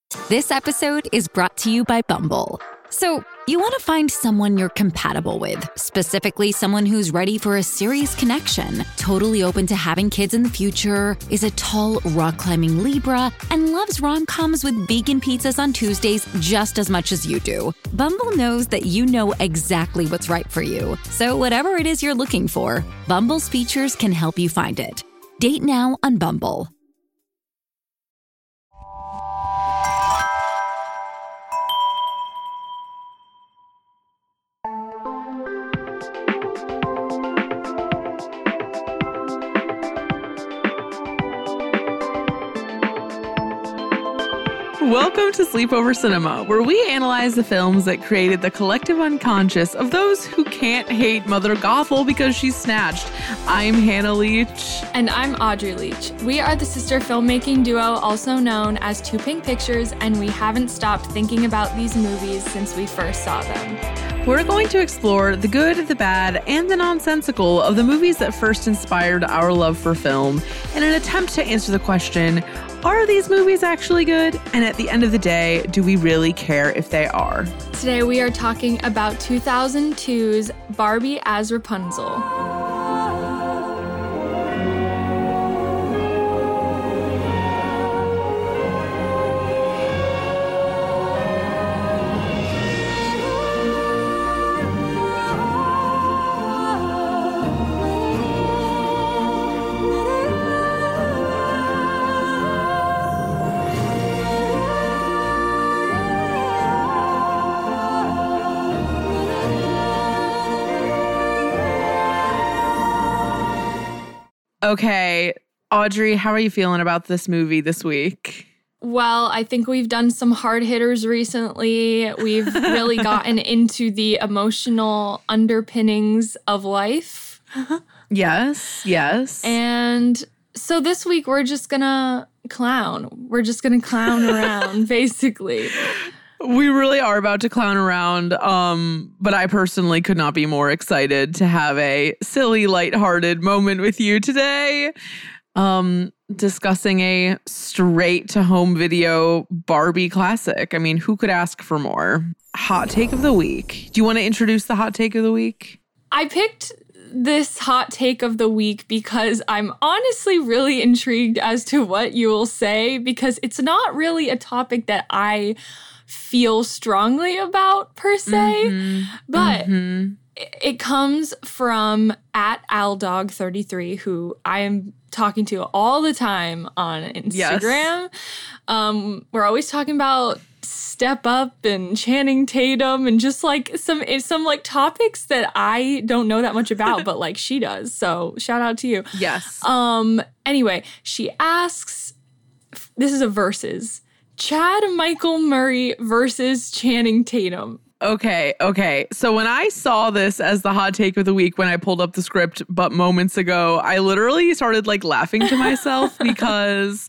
This episode is brought to you by Bumble. So, you want to find someone you're compatible with, specifically someone who's ready for a serious connection, totally open to having kids in the future, is a tall, rock-climbing Libra, and loves rom-coms with vegan pizzas on Tuesdays just as much as you do. Bumble knows that you know exactly what's right for you. So whatever it is you're looking for, Bumble's features can help you find it. Date now on Bumble. Welcome to Sleepover Cinema, where we analyze the films that created the collective unconscious of those who can't hate Mother Gothel because she's snatched. I'm Hannah Leach. And I'm Audrey Leach. We are the sister filmmaking duo, also known as Two Pink Pictures, and we haven't stopped thinking about these movies since we first saw them. We're going to explore the good, the bad, and the nonsensical of the movies that first inspired our love for film in an attempt to answer the question, are these movies actually good? And at the end of the day, do we really care if they are? Today we are talking about 2002's Barbie as Rapunzel. Okay, Audrey, how are you feeling about this movie this week? Well, I think we've done some hard hitters recently. We've really gotten into the emotional underpinnings of life. Yes. And so this week we're just gonna clown. We're just gonna clown around, basically. We really are about to clown around, but I personally could not be more excited to have a silly, lighthearted moment with you today, discussing a straight-to-home video Barbie classic. I mean, who could ask for more? Hot take of the week. Do you want to introduce the hot take of the week? I picked this hot take of the week because I'm honestly really intrigued as to what you will say, because it's not really a topic that I feel strongly about per se, but it comes from @AldDog33, who I am talking to all the time on Instagram. Yes. We're always talking about Step Up and Channing Tatum and just like some like topics that I don't know that much about, but like she does. So shout out to you. Yes. Anyway, she asks, this is a versus. Chad Michael Murray versus Channing Tatum. Okay. So when I saw this as the hot take of the week, when I pulled up the script but moments ago, I literally started like laughing to myself because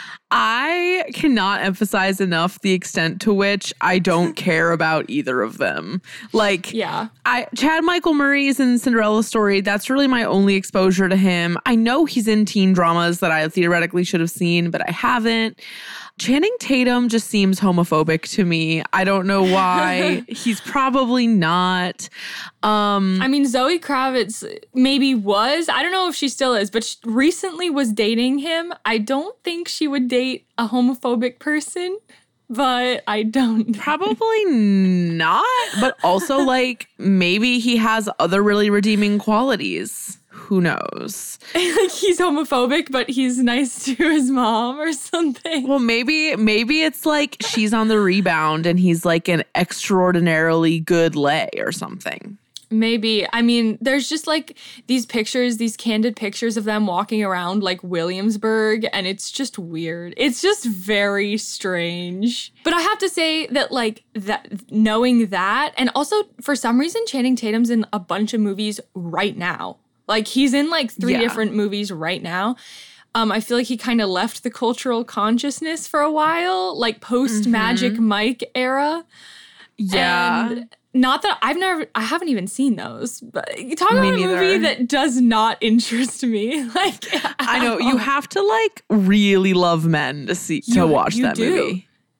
I cannot emphasize enough the extent to which I don't care about either of them. Like, yeah, Chad Michael Murray is in Cinderella Story. That's really my only exposure to him. I know he's in teen dramas that I theoretically should have seen, but I haven't. Channing Tatum just seems homophobic to me. I don't know why. He's probably not. I mean, Zoe Kravitz maybe was. I don't know if she still is, but she recently was dating him. I don't think she would date a homophobic person, but I don't know. Probably not. But also, like, maybe he has other really redeeming qualities. Who knows? Like he's homophobic, but he's nice to his mom or something. Well, maybe it's like she's on the rebound and he's like an extraordinarily good lay or something. Maybe. I mean, there's just like these pictures, these candid pictures of them walking around like Williamsburg, and it's just weird. It's just very strange. But I have to say that like that, knowing that, and also for some reason Channing Tatum's in a bunch of movies right now. Like he's in like 3 different movies right now. I feel like he kind of left the cultural consciousness for a while, like post Magic Mike era. Yeah. And not that I haven't even seen those, but talk about a movie that does not interest me. Like, I know you have to like really love men to watch that movie.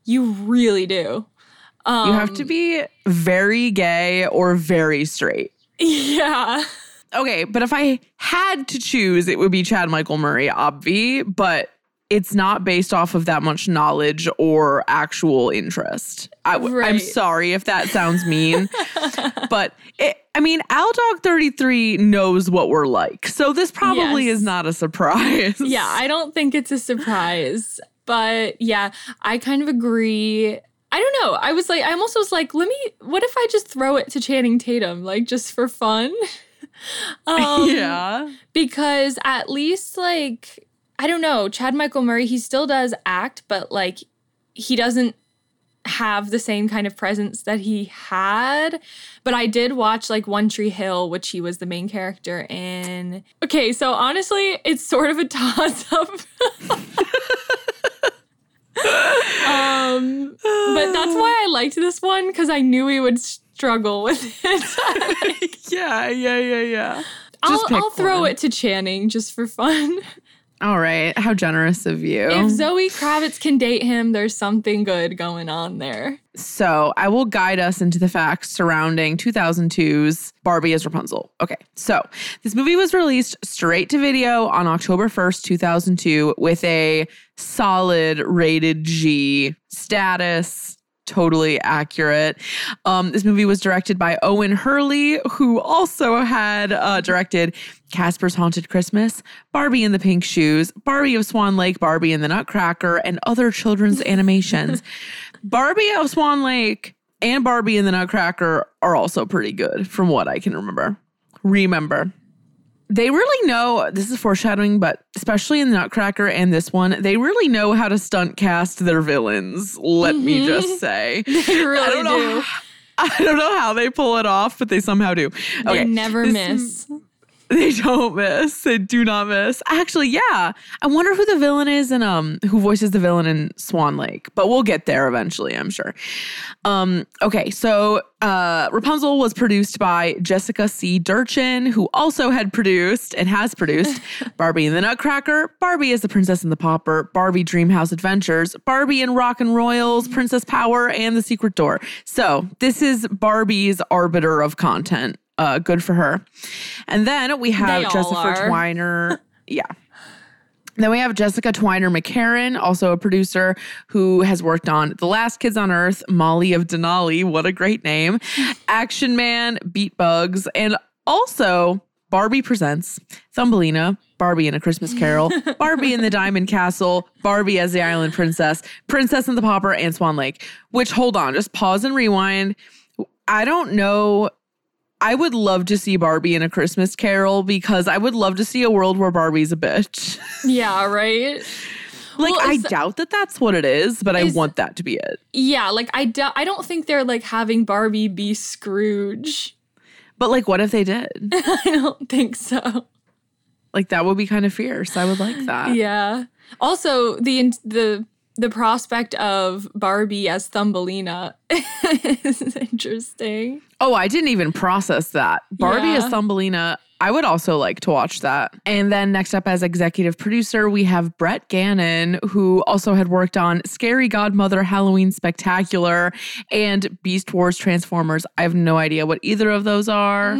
You really do. You have to be very gay or very straight. Yeah. Okay, but if I had to choose, it would be Chad Michael Murray, obvi, but it's not based off of that much knowledge or actual interest. I'm sorry if that sounds mean, but Aldog 33 knows what we're like. So this probably is not a surprise. Yeah, I don't think it's a surprise. But yeah, I kind of agree. I don't know. I almost was like, what if I just throw it to Channing Tatum, like just for fun? Yeah. Because at least like, I don't know, Chad Michael Murray, he still does act, but like he doesn't have the same kind of presence that he had. But I did watch like One Tree Hill, which he was the main character in. Okay, so honestly, it's sort of a toss-up. But that's why I liked this one, because I knew he would struggle with it. Yeah. I'll throw it to Channing just for fun. All right. How generous of you. If Zoe Kravitz can date him, there's something good going on there. So I will guide us into the facts surrounding 2002's Barbie as Rapunzel. Okay, so this movie was released straight to video on October 1st, 2002 with a solid rated G status. Totally accurate. This movie was directed by Owen Hurley, who also had directed Casper's Haunted Christmas, Barbie in the Pink Shoes, Barbie of Swan Lake, Barbie and the Nutcracker, and other children's animations. Barbie of Swan Lake and Barbie and the Nutcracker are also pretty good from what I can remember. They really know, this is foreshadowing, but especially in the Nutcracker and this one, they really know how to stunt cast their villains, let me just say. They really do. I don't know how they pull it off, but they somehow do. Okay, they never miss. They don't miss. They do not miss. Actually, yeah. I wonder who the villain is and who voices the villain in Swan Lake. But we'll get there eventually, I'm sure. Okay, so Rapunzel was produced by Jessica C. Durchin, who also had produced and has produced Barbie and the Nutcracker, Barbie as the Princess and the Pauper, Barbie Dreamhouse Adventures, Barbie and Rockin' Royals, Princess Power, and The Secret Door. So this is Barbie's arbiter of content. Good for her. And then we have Jessica Twiner. Yeah. Then we have Jessica Twiner McCarran, also a producer who has worked on The Last Kids on Earth, Molly of Denali, what a great name, Action Man, Beat Bugs, and also Barbie Presents, Thumbelina, Barbie and a Christmas Carol, Barbie in the Diamond Castle, Barbie as the Island Princess, Princess and the Pauper, and Swan Lake. Which, hold on, just pause and rewind. I don't know. I would love to see Barbie in a Christmas Carol because I would love to see a world where Barbie's a bitch. Yeah, right? I doubt that that's what it is, but I want that to be it. Yeah, like I don't think they're like having Barbie be Scrooge. But like, what if they did? I don't think so. Like, that would be kind of fierce. I would like that. Yeah. Also, the prospect of Barbie as Thumbelina is interesting. Oh, I didn't even process that. Barbie as Thumbelina, I would also like to watch that. And then next up as executive producer, we have Brett Gannon, who also had worked on Scary Godmother, Halloween Spectacular, and Beast Wars Transformers. I have no idea what either of those are.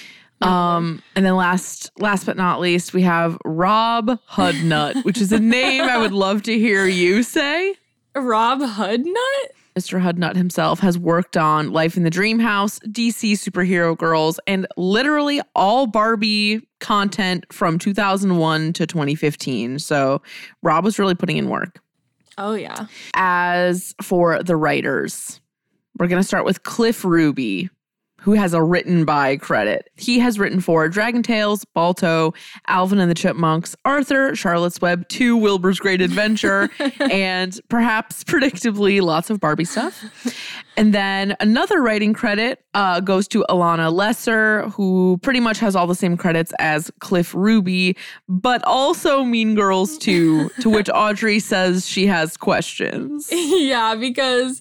And then last but not least, we have Rob Hudnut, which is a name I would love to hear you say. Rob Hudnut? Mr. Hudnut himself has worked on Life in the Dream House, DC Superhero Girls, and literally all Barbie content from 2001 to 2015. So Rob was really putting in work. Oh, yeah. As for the writers, we're going to start with Cliff Ruby, who has a written by credit. He has written for Dragon Tales, Balto, Alvin and the Chipmunks, Arthur, Charlotte's Web 2, Wilbur's Great Adventure, and perhaps predictably lots of Barbie stuff. And then another writing credit goes to Alana Lesser, who pretty much has all the same credits as Cliff Ruby, but also Mean Girls 2, to which Audrey says she has questions. Yeah, because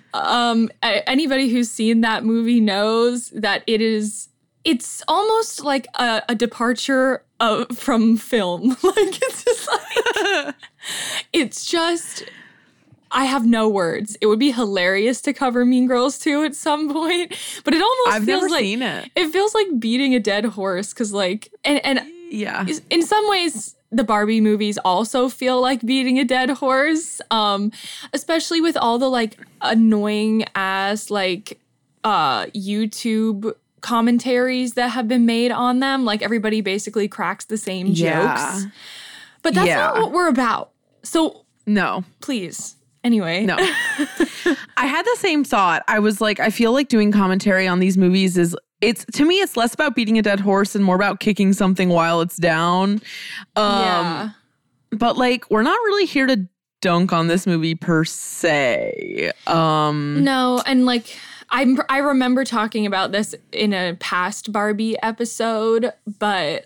anybody who's seen that movie knows that it's almost like a departure from film. Like, it's just like, it's just... I have no words. It would be hilarious to cover Mean Girls 2 at some point, but it almost I've feels never like seen it. It feels like beating a dead horse because like and yeah, in some ways the Barbie movies also feel like beating a dead horse, especially with all the like annoying ass like YouTube commentaries that have been made on them. Like everybody basically cracks the same jokes, but that's not what we're about. So no, please. Anyway. No. I had the same thought. I was like, I feel like doing commentary on these movies to me, it's less about beating a dead horse and more about kicking something while it's down. But like, we're not really here to dunk on this movie per se. No, and like, I remember talking about this in a past Barbie episode, but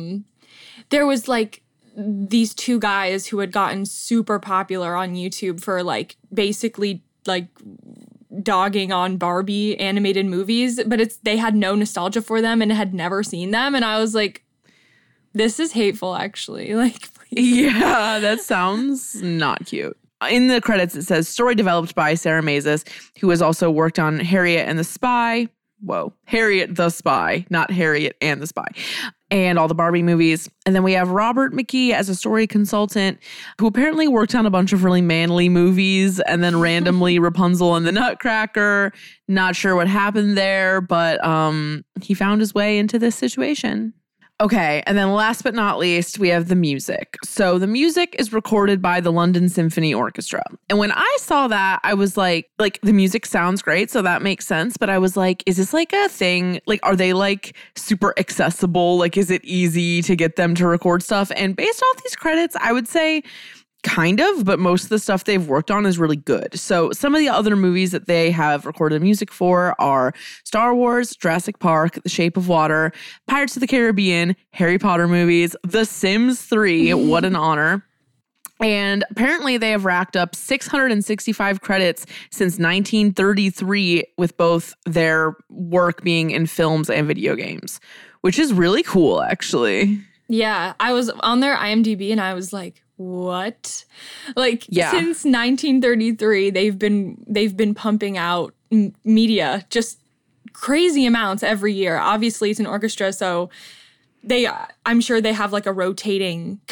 there was like, these two guys who had gotten super popular on YouTube for like basically like dogging on Barbie animated movies, but they had no nostalgia for them and had never seen them. And I was like, this is hateful actually. Like, please. Yeah, that sounds not cute. In the credits, it says story developed by Sarah Mazes, who has also worked on Harriet and the Spy. Whoa, Harriet the Spy, not Harriet and the Spy. And all the Barbie movies. And then we have Robert McKee as a story consultant who apparently worked on a bunch of really manly movies and then randomly Rapunzel and the Nutcracker. Not sure what happened there, but he found his way into this situation. Okay, and then last but not least, we have the music. So the music is recorded by the London Symphony Orchestra. And when I saw that, I was like the music sounds great, so that makes sense. But I was like, is this like a thing? Like, are they like super accessible? Like, is it easy to get them to record stuff? And based off these credits, I would say kind of, but most of the stuff they've worked on is really good. So some of the other movies that they have recorded music for are Star Wars, Jurassic Park, The Shape of Water, Pirates of the Caribbean, Harry Potter movies, The Sims 3, what an honor. And apparently they have racked up 665 credits since 1933 with both their work being in films and video games, which is really cool, actually. Yeah, I was on their IMDb and I was like, what? Like, since 1933, they've been pumping out media, just crazy amounts every year. Obviously, it's an orchestra, so I'm sure they have like a rotating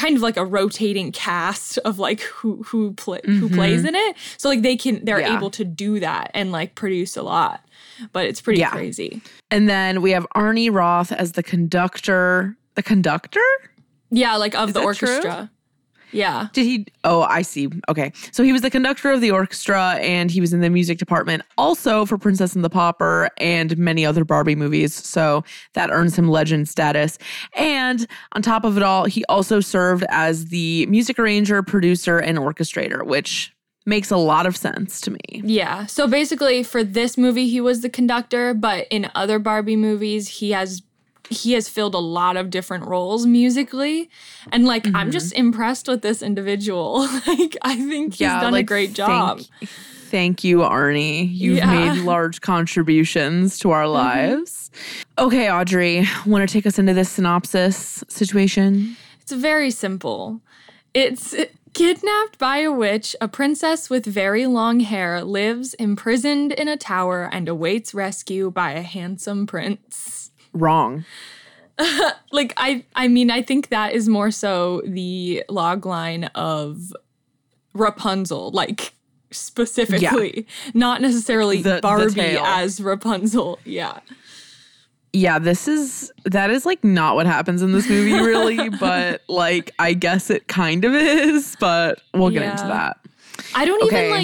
cast of like who plays in it. So like they're able to do that and like produce a lot. But it's pretty crazy. And then we have Arnie Roth as the conductor. The conductor? Yeah, like of Is the that orchestra. True? Yeah. Did he? Oh, I see. Okay. So he was the conductor of the orchestra and he was in the music department also for Princess and the Pauper and many other Barbie movies. So that earns him legend status. And on top of it all, he also served as the music arranger, producer, and orchestrator, which makes a lot of sense to me. Yeah. So basically for this movie, he was the conductor, but in other Barbie movies, he has filled a lot of different roles musically. And like, I'm just impressed with this individual. Like, I think he's done a great job. Thank you, Arnie. You've made large contributions to our lives. Okay, Audrey, want to take us into this synopsis situation? It's very simple. It's kidnapped by a witch, a princess with very long hair lives imprisoned in a tower and awaits rescue by a handsome prince. Wrong. Like, I mean, I think that is more so the log line of Rapunzel, like, specifically. Not necessarily Barbie as Rapunzel. Yeah. Yeah, that is like not what happens in this movie really, but like I guess it kind of is, but we'll get into that. I don't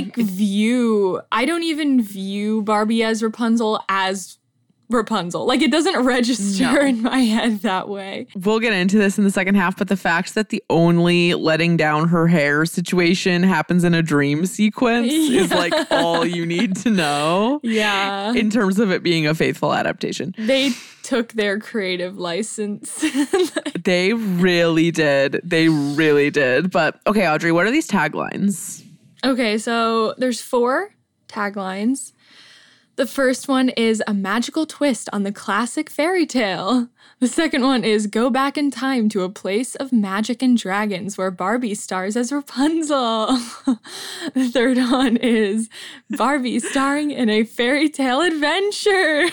even view Barbie as Rapunzel as Rapunzel. Like, it doesn't register in my head that way. We'll get into this in the second half, but the fact that the only letting down her hair situation happens in a dream sequence is like all you need to know. Yeah. In terms of it being a faithful adaptation. They took their creative license. They really did. They really did. But okay, Audrey, what are these taglines? Okay, so there's 4 taglines. The first one is a magical twist on the classic fairy tale. The second one is go back in time to a place of magic and dragons where Barbie stars as Rapunzel. The third one is Barbie starring in a fairy tale adventure.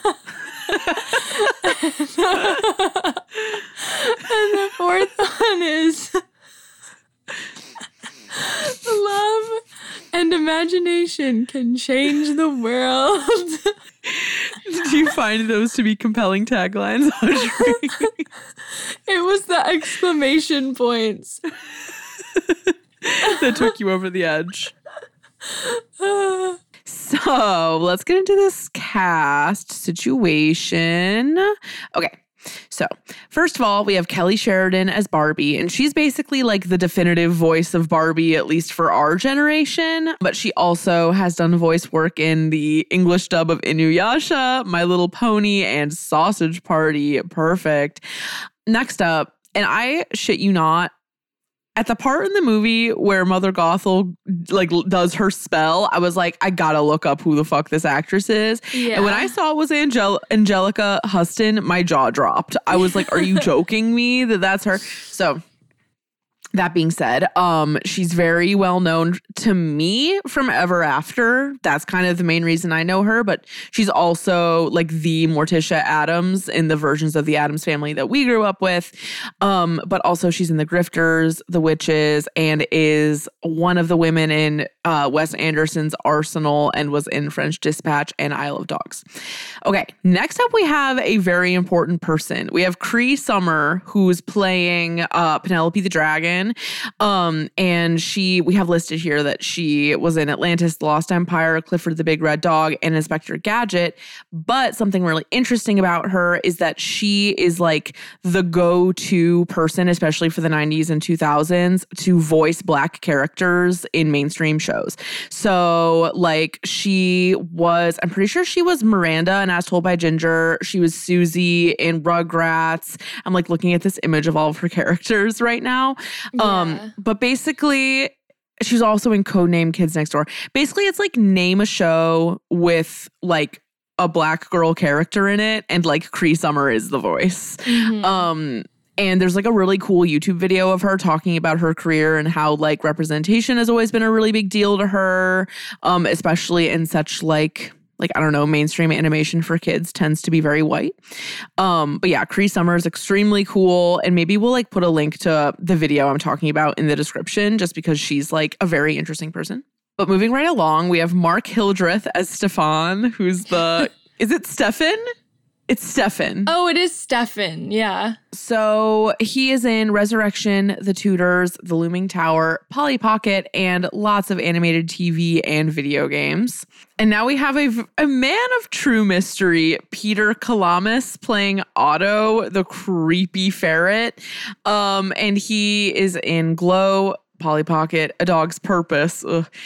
And the fourth one is love and imagination can change the world. Did you find those to be compelling taglines, Audrey? It was the exclamation points that took you over the edge. So let's get into this cast situation. Okay. So, first of all, we have Kelly Sheridan as Barbie, and she's basically like the definitive voice of Barbie, at least for our generation. But she also has done voice work in the English dub of Inuyasha, My Little Pony, and Sausage Party. Perfect. Next up, and I shit you not, at the part in the movie where Mother Gothel like does her spell, I was like, I gotta look up who the fuck this actress is. Yeah. And when I saw it was Angelica Huston, my jaw dropped. I was like, are you joking me that that's her? So that being said, she's very well known to me from Ever After. That's kind of the main reason I know her, but she's also like the Morticia Addams in the versions of the Addams Family that we grew up with. But also she's in The Grifters, The Witches, and is one of the women in Wes Anderson's Arsenal and was in French Dispatch and Isle of Dogs. Okay, next up we have a very important person. We have Cree Summer, who's playing Penelope the Dragon. And we have listed here that she was in Atlantis, The Lost Empire, Clifford the Big Red Dog, and Inspector Gadget. But something really interesting about her is that she is like the go-to person, especially for the 90s and 2000s, to voice Black characters in mainstream shows. So like I'm pretty sure she was Miranda in As Told by Ginger. She was Susie in Rugrats. I'm like looking at this image of all of her characters right now. Yeah. But basically, she's also in Codename Kids Next Door. Basically, it's like name a show with like a Black girl character in it, and like Cree Summer is the voice. Mm-hmm. And there's like a really cool YouTube video of her talking about her career and how like representation has always been a really big deal to her, especially in such like I don't know, mainstream animation for kids tends to be very white. But yeah, Cree Summer is extremely cool. And maybe we'll like put a link to the video I'm talking about in the description just because she's like a very interesting person. But moving right along, we have Mark Hildreth as Stefan, who's is it Stefan? It's Stefan. Oh, it is Stefan. Yeah. So he is in Resurrection, The Tudors, The Looming Tower, Polly Pocket, and lots of animated TV and video games. And now we have a man of true mystery, Peter Kalamis, playing Otto, the creepy ferret. And he is in Glow, Polly Pocket, A Dog's Purpose,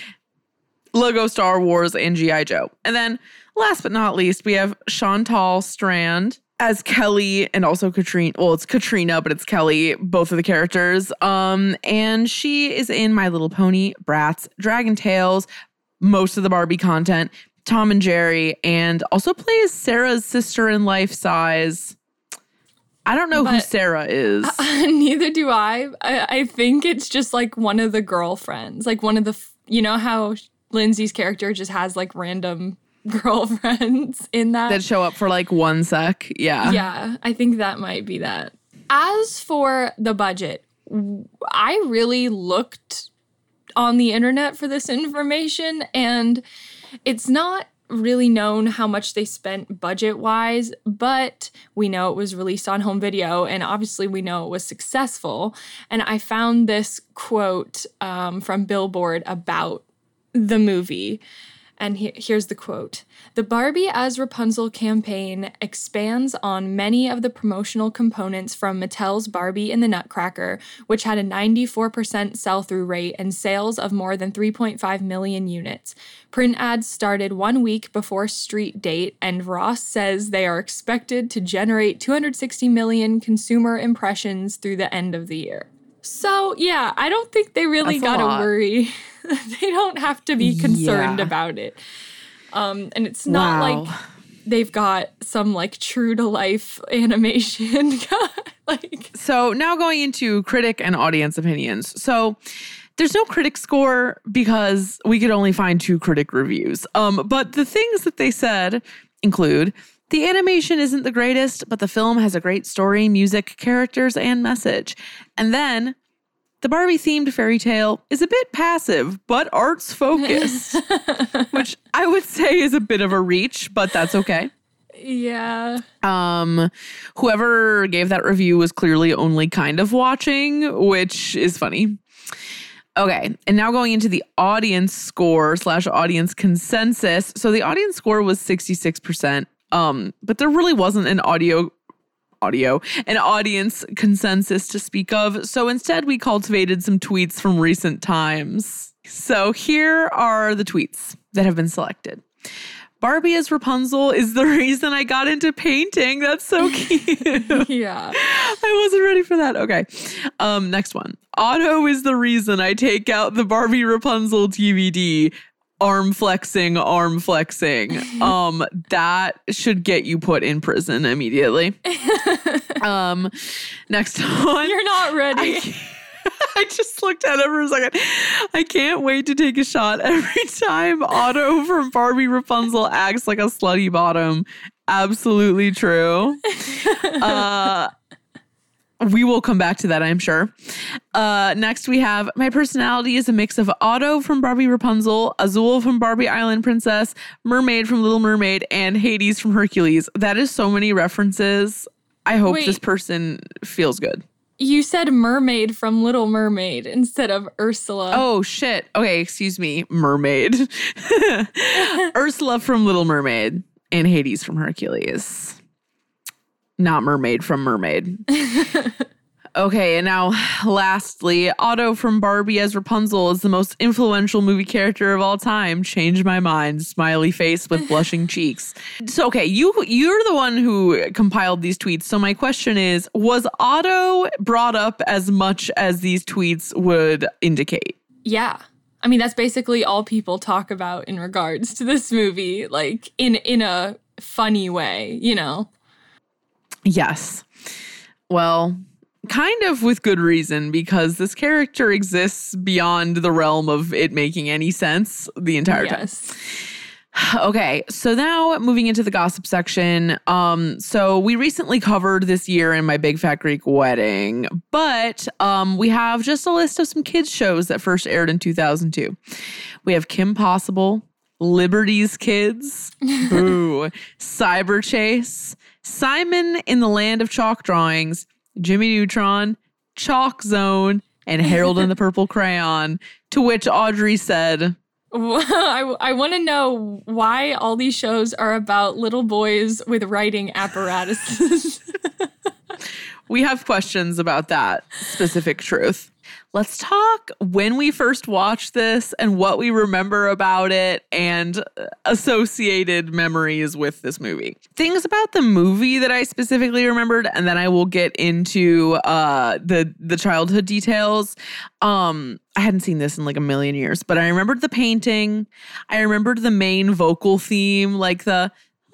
Lego Star Wars, and G.I. Joe. And then last but not least, we have Chantal Strand as Kelly and also Katrina. Well, it's Katrina, but it's Kelly, both of the characters. And she is in My Little Pony, Bratz, Dragon Tales, most of the Barbie content, Tom and Jerry, and also plays Sarah's sister in Life Size. I don't know who Sarah is. Neither do I. I think it's just like one of the girlfriends. Like one of the, you know how Lindsay's character just has like random girlfriends in that show up for like 1 sec. Yeah, I think that might be that. As for the budget, I really looked on the internet for this information, and it's not really known how much they spent budget-wise, but we know it was released on home video, and obviously we know it was successful. And I found this quote from Billboard about the movie. And here's the quote. The Barbie as Rapunzel campaign expands on many of the promotional components from Mattel's Barbie and the Nutcracker, which had a 94% sell-through rate and sales of more than 3.5 million units. Print ads started 1 week before street date, and Ross says they are expected to generate 260 million consumer impressions through the end of the year. So, yeah, I don't think they really got to worry. They don't have to be concerned about it. And it's not like they've got some like true to life animation. So now going into critic and audience opinions. So there's no critic score because we could only find 2 critic reviews. But the things that they said include: the animation isn't the greatest, but the film has a great story, music, characters, and message. And then the Barbie-themed fairy tale is a bit passive, but arts focused, which I would say is a bit of a reach, but that's okay. Yeah. Whoever gave that review was clearly only kind of watching, which is funny. Okay, and now going into the audience score / audience consensus. So the audience score was 66%, but there really wasn't an audience consensus to speak of. So instead, we cultivated some tweets from recent times. So here are the tweets that have been selected. Barbie as Rapunzel is the reason I got into painting. That's so cute. Yeah. I wasn't ready for that. Okay. Next one. Otto is the reason I take out the Barbie Rapunzel DVD. Arm flexing. That should get you put in prison immediately. Next one. You're not ready. I just looked at it for a second. I can't wait to take a shot every time Otto from Barbie Rapunzel acts like a slutty bottom. Absolutely true. We will come back to that, I'm sure. Next, we have my personality is a mix of Otto from Barbie Rapunzel, Azul from Barbie Island Princess, Mermaid from Little Mermaid, and Hades from Hercules. That is so many references. I hope this person feels good. You said Mermaid from Little Mermaid instead of Ursula. Oh, shit. Okay, excuse me. Mermaid. Ursula from Little Mermaid and Hades from Hercules. Not Mermaid from Mermaid. Okay, and now lastly, Otto from Barbie as Rapunzel is the most influential movie character of all time. Changed my mind. Smiley face with blushing cheeks. So, okay, you're the one who compiled these tweets. So my question is, was Otto brought up as much as these tweets would indicate? Yeah. I mean, that's basically all people talk about in regards to this movie, like in a funny way, you know? Yes. Well, kind of with good reason, because this character exists beyond the realm of it making any sense the entire time. Okay, so now moving into the gossip section. So we recently covered this year in My Big Fat Greek Wedding, but we have just a list of some kids shows that first aired in 2002. We have Kim Possible, Liberty's Kids, Boo, Cyber Chase, Simon in the Land of Chalk Drawings, Jimmy Neutron, Chalk Zone, and Harold and the Purple Crayon, to which Audrey said, I want to know why all these shows are about little boys with writing apparatuses. We have questions about that specific truth. Let's talk when we first watched this and what we remember about it and associated memories with this movie. Things about the movie that I specifically remembered, and then I will get into the childhood details. I hadn't seen this in like a million years, but I remembered the painting. I remembered the main vocal theme, like the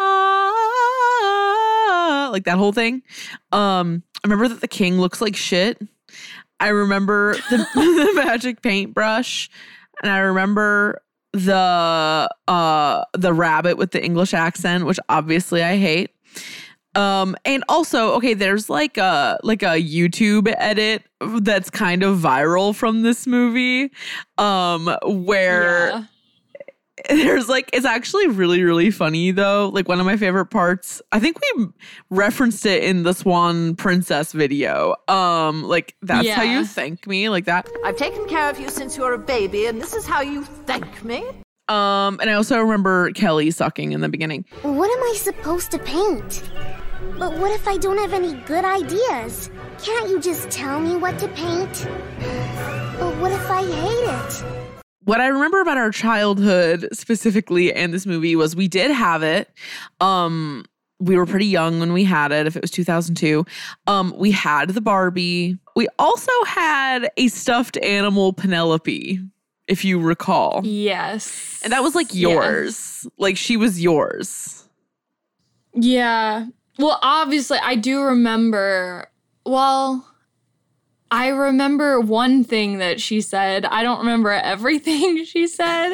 like that whole thing. I remember that the king looks like shit. I remember the magic paintbrush, and I remember the rabbit with the English accent, which obviously I hate. And also, okay, there's like a YouTube edit that's kind of viral from this movie, where there's like, it's actually really, really funny though. Like one of my favorite parts, I think we referenced it in the Swan Princess video. Like that's how you thank me, like that. I've taken care of you since you were a baby, and this is how you thank me. And I also remember Kelly sucking in the beginning. What am I supposed to paint? But what if I don't have any good ideas? Can't you just tell me what to paint? But what if I hate it? What I remember about our childhood specifically and this movie was we did have it. We were pretty young when we had it, if it was 2002. We had the Barbie. We also had a stuffed animal Penelope if you recall. Yes. And that was like yours. Yeah. Like she was yours. Yeah. Well, obviously, I do remember. Well, I remember one thing that she said. I don't remember everything she said.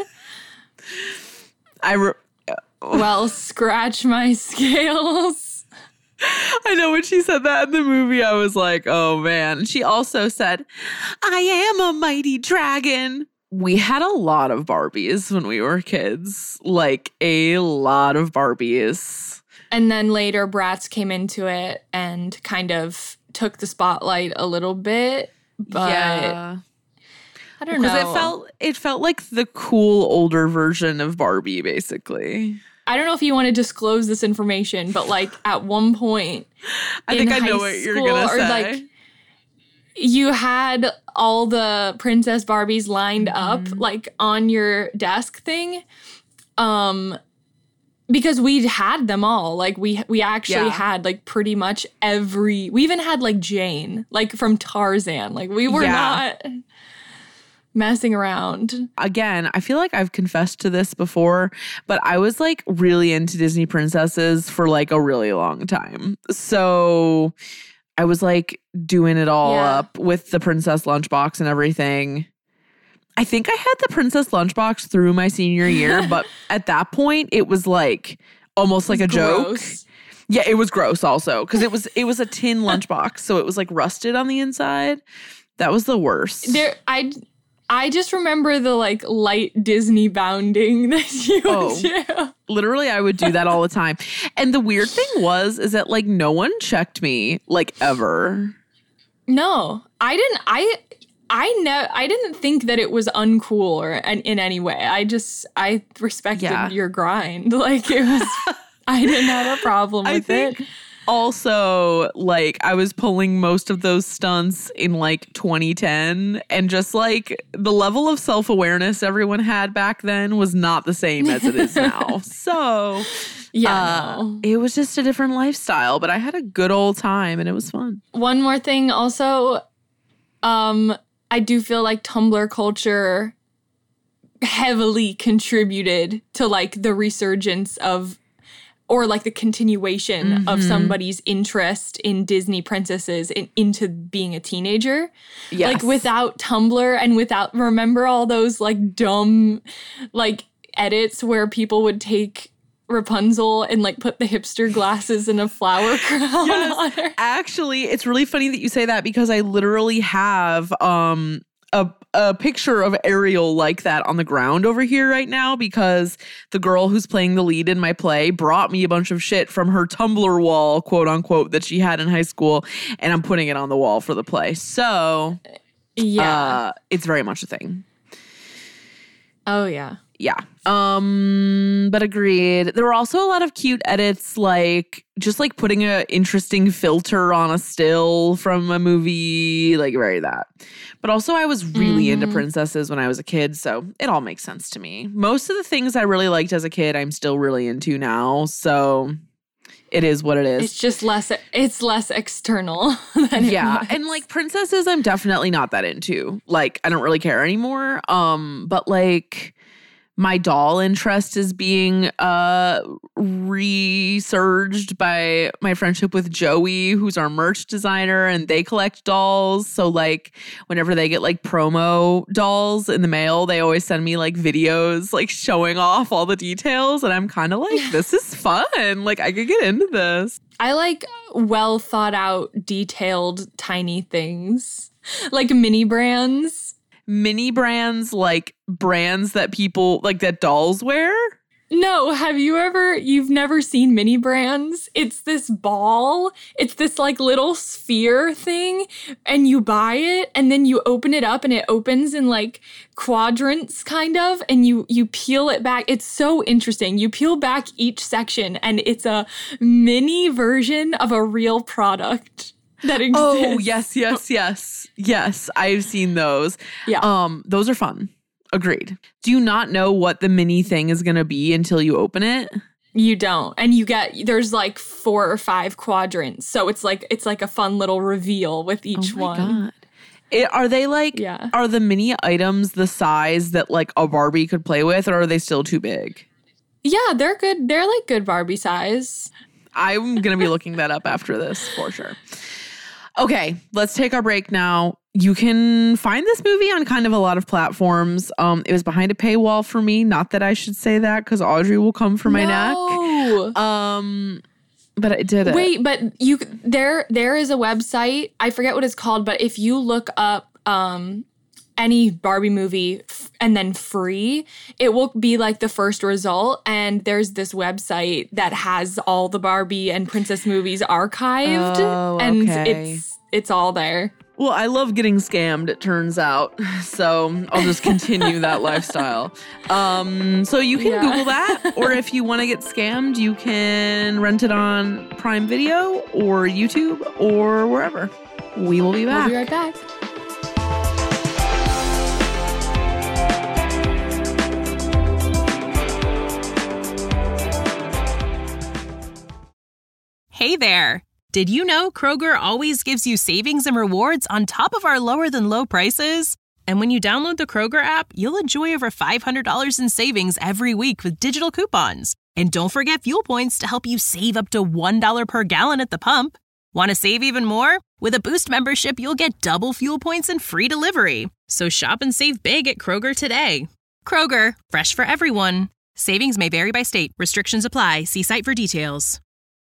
Well, scratch my scales. I know when she said that in the movie, I was like, oh man. She also said, I am a mighty dragon. We had a lot of Barbies when we were kids. Like a lot of Barbies. And then later Bratz came into it and kind of took the spotlight a little bit. But yeah. I don't know. Because it felt like the cool older version of Barbie, basically. I don't know if you want to disclose this information, but like at one point, I think I know what you're gonna say. Like, you had all the Princess Barbies lined up like on your desk thing, because we had them all. Like we actually had like pretty much we even had like Jane, like from Tarzan. Like we were not messing around. Again, I feel like I've confessed to this before, but I was like really into Disney princesses for like a really long time. So I was like doing it all up with the Princess Lunchbox and everything. I think I had the Princess Lunchbox through my senior year, but at that point it was like almost like a joke. Yeah, it was gross also because it was a tin lunchbox, so it was like rusted on the inside. That was the worst. I just remember the like light Disney bounding that you would do. Literally, I would do that all the time. And the weird thing is that like no one checked me like ever. No, I didn't. I didn't think that it was uncool or in any way. I respected your grind. Like it was, I didn't have a problem with it. Also, like, I was pulling most of those stunts in, like, 2010. And just, like, the level of self-awareness everyone had back then was not the same as it is now. So, it was just a different lifestyle. But I had a good old time, and it was fun. One more thing also, I do feel like Tumblr culture heavily contributed to, like, the resurgence of or like the continuation of somebody's interest in Disney princesses into being a teenager. Yes. Like without Tumblr and remember all those like dumb like edits where people would take Rapunzel and like put the hipster glasses and a flower crown on her. Actually, it's really funny that you say that because I literally have a picture of Ariel like that on the ground over here right now because the girl who's playing the lead in my play brought me a bunch of shit from her Tumblr wall, quote unquote, that she had in high school, and I'm putting it on the wall for the play. So, it's very much a thing. Oh, yeah. Yeah. But agreed. There were also a lot of cute edits, like just like putting an interesting filter on a still from a movie, like very that. But also I was really into princesses when I was a kid, so it all makes sense to me. Most of the things I really liked as a kid, I'm still really into now, so it is what it is. It's just less external than it was. And like princesses, I'm definitely not that into. Like, I don't really care anymore. But like my doll interest is being resurged by my friendship with Joey, who's our merch designer, and they collect dolls. So like whenever they get like promo dolls in the mail, they always send me like videos like showing off all the details. And I'm kind of like, this is fun. Like I could get into this. I like well thought out, detailed, tiny things like mini brands. Mini brands, like brands that people, like that dolls wear? No, you've never seen mini brands? It's this ball. It's this like little sphere thing and you buy it and then you open it up and it opens in like quadrants kind of and you peel it back. It's so interesting. You peel back each section and it's a mini version of a real product that exists. Oh, yes. Yes, I've seen those. Yeah. Those are fun. Agreed. Do you not know what the mini thing is going to be until you open it? You don't. And there's like 4 or 5 quadrants. So it's like a fun little reveal with each one. God. Are they like, are the mini items the size that like a Barbie could play with, or are they still too big? Yeah, they're good. They're like good Barbie size. I'm going to be looking that up after this for sure. Okay, let's take our break now. You can find this movie on kind of a lot of platforms. It was behind a paywall for me. Not that I should say that because Audrey will come for my neck. But I did it. Wait, but there is a website. I forget what it's called, but if you look up any Barbie movie and then free, it will be like the first result. And there's this website that has all the Barbie and Princess movies archived. Oh, and it's all there. Well, I love getting scammed, it turns out. So I'll just continue that lifestyle. So you can Google that. Or if you want to get scammed, you can rent it on Prime Video or YouTube or wherever. We will be back. We'll be right back. Hey there. Did you know Kroger always gives you savings and rewards on top of our lower than low prices? And when you download the Kroger app, you'll enjoy over $500 in savings every week with digital coupons. And don't forget fuel points to help you save up to $1 per gallon at the pump. Want to save even more? With a Boost membership, you'll get double fuel points and free delivery. So shop and save big at Kroger today. Kroger, fresh for everyone. Savings may vary by state. Restrictions apply. See site for details.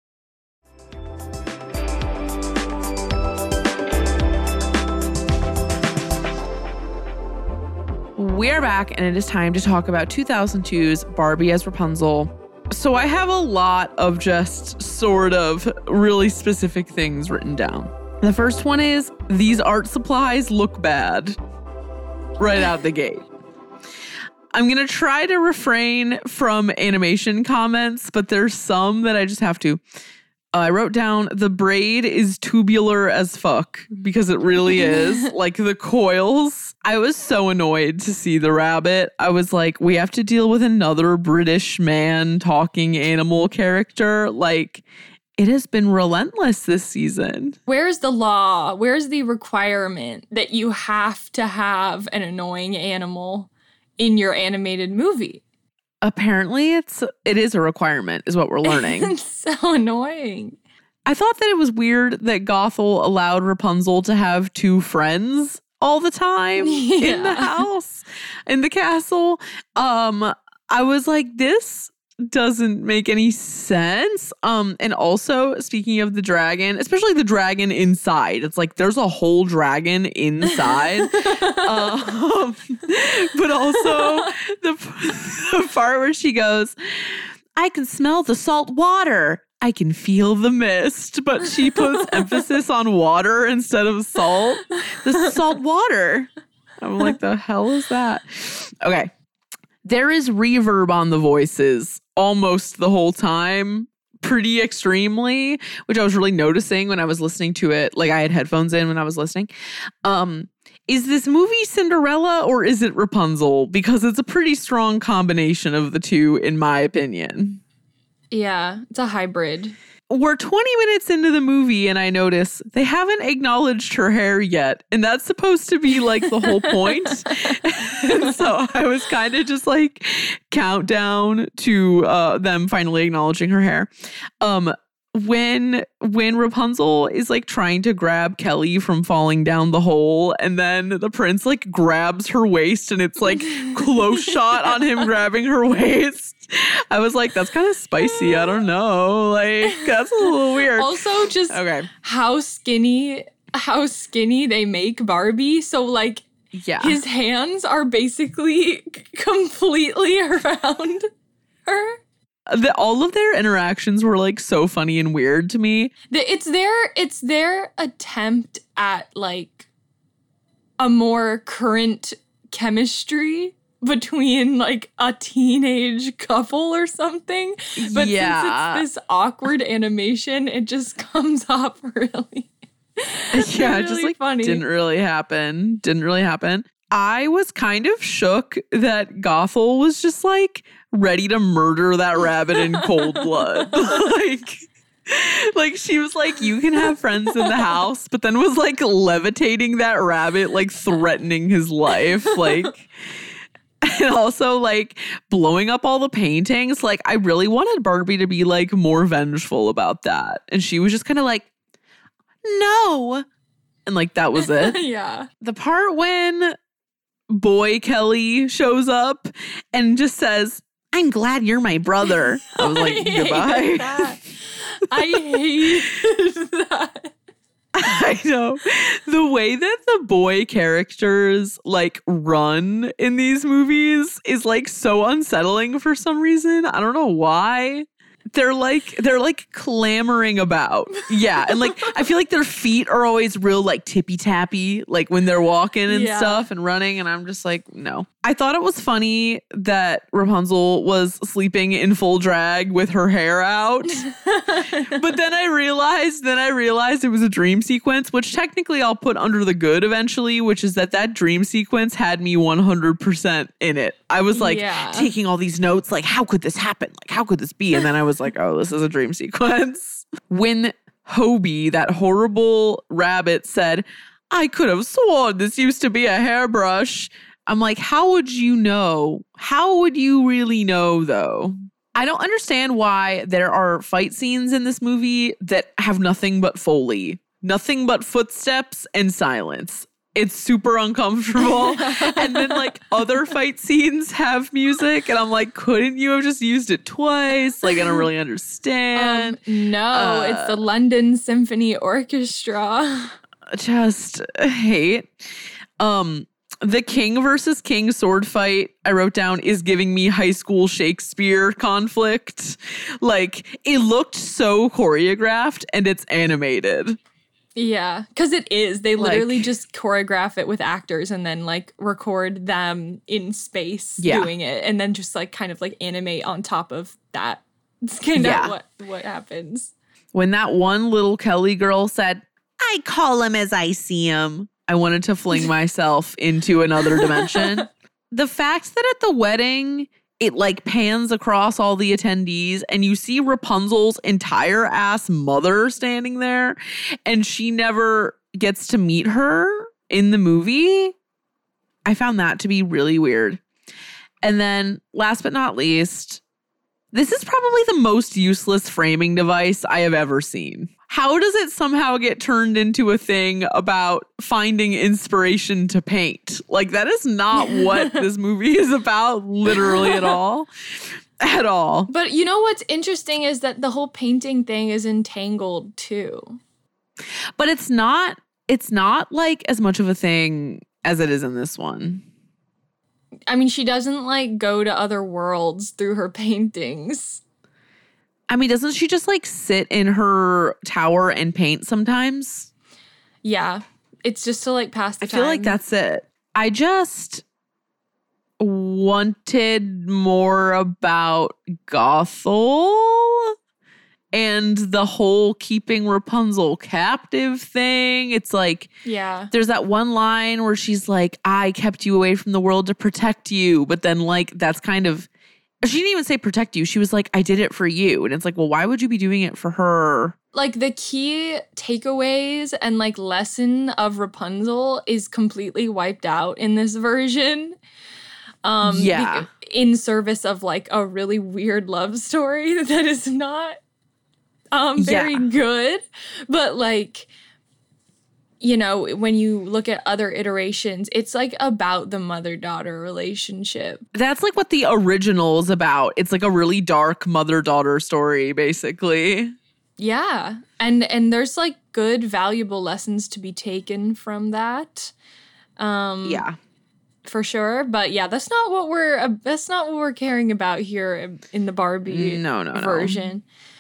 We're back, and it is time to talk about 2002's Barbie as Rapunzel. So I have a lot of just sort of really specific things written down. The first one is, these art supplies look bad right out the gate. I'm going to try to refrain from animation comments, but there's some that I just have to. I wrote down, the braid is tubular as fuck, because it really is. Like the coils. I was so annoyed to see the rabbit. I was like, we have to deal with another British man talking animal character. Like, it has been relentless this season. Where's the law? Where's the requirement that you have to have an annoying animal in your animated movie? Apparently, it is a requirement, is what we're learning. It's so annoying. I thought that it was weird that Gothel allowed Rapunzel to have two friends all the time in the house, in the castle. I was like, this doesn't make any sense. And also, speaking of the dragon, especially the dragon inside, it's like there's a whole dragon inside. But also the part where she goes, I can smell the salt water. I can feel the mist. But she puts emphasis on water instead of salt. The salt water. I'm like, the hell is that? Okay. There is reverb on the voices almost the whole time, pretty extremely, which I was really noticing when I was listening to it. Like I had headphones in when I was listening. Is this movie Cinderella or is it Rapunzel? Because it's a pretty strong combination of the two, in my opinion. Yeah, it's a hybrid. We're 20 minutes into the movie and I notice they haven't acknowledged her hair yet. And that's supposed to be like the whole point. And so I was kind of just like countdown to them finally acknowledging her hair. When Rapunzel is like trying to grab Kelly from falling down the hole and then the prince like grabs her waist and it's like close shot on him grabbing her waist. I was like, that's kind of spicy. I don't know. Like, that's a little weird. Also, just how skinny they make Barbie. So, like, his hands are basically completely around her. All of their interactions were, like, so funny and weird to me. It's their attempt at, like, a more current chemistry between like a teenage couple or something. But since it's this awkward animation, it just comes off really really just like funny. Didn't really happen. I was kind of shook that Gothel was just like ready to murder that rabbit in cold blood. Like Like, she was like, you can have friends in the house, but then was like levitating that rabbit, like threatening his life. Like, and also like blowing up all the paintings. Like, I really wanted Barbie to be like more vengeful about that. And she was just kind of like, no. And like, that was it. Yeah. The part when boy Kelly shows up and just says, I'm glad you're my brother. I was like, goodbye. I hate that. I know. The way that the boy characters like run in these movies is like so unsettling for some reason. I don't know why. They're like clamoring about. Yeah. And like, I feel like their feet are always real like tippy tappy, like when they're walking and stuff and running. And I'm just like, no. I thought it was funny that Rapunzel was sleeping in full drag with her hair out. But then I realized it was a dream sequence, which technically I'll put under the good eventually, which is that dream sequence had me 100% in it. I was like taking all these notes, like, how could this happen? Like, how could this be? And then I was like, oh, this is a dream sequence. When Hobie, that horrible rabbit, said, I could have sworn this used to be a hairbrush. I'm like, how would you know? How would you really know, though? I don't understand why there are fight scenes in this movie that have nothing but Foley, nothing but footsteps and silence. It's super uncomfortable. And then like other fight scenes have music. And I'm like, couldn't you have just used it twice? Like, I don't really understand. No, it's the London Symphony Orchestra. Just hate. The King versus King sword fight, I wrote down, is giving me high school Shakespeare conflict. Like, it looked so choreographed and it's animated. Yeah, because it is. They literally just choreograph it with actors and then like record them in space doing it and then just like kind of like animate on top of that. It's kind of what happens. When that one little Kelly girl said, I call him as I see him, I wanted to fling myself into another dimension. The fact that at the wedding, it like pans across all the attendees and you see Rapunzel's entire ass mother standing there and she never gets to meet her in the movie. I found that to be really weird. And then last but not least, this is probably the most useless framing device I have ever seen. How does it somehow get turned into a thing about finding inspiration to paint? Like, that is not what this movie is about, literally at all. At all. But you know what's interesting is that the whole painting thing is entangled too. But it's not like as much of a thing as it is in this one. I mean, she doesn't like go to other worlds through her paintings. I mean, doesn't she just like sit in her tower and paint sometimes? Yeah. It's just to like pass the time. I feel like that's it. I just wanted more about Gothel and the whole keeping Rapunzel captive thing. It's like, there's that one line where she's like, I kept you away from the world to protect you. But then like, that's kind of, she didn't even say protect you. She was like, I did it for you. And it's like, well, why would you be doing it for her? Like the key takeaways and like lesson of Rapunzel is completely wiped out in this version. In service of like a really weird love story that is not very good. But like, you know, when you look at other iterations, it's like about the mother-daughter relationship. That's like what the original is about. It's like a really dark mother-daughter story, basically. Yeah. And there's like good, valuable lessons to be taken from that. For sure. But yeah, that's not what we're caring about here in the Barbie version.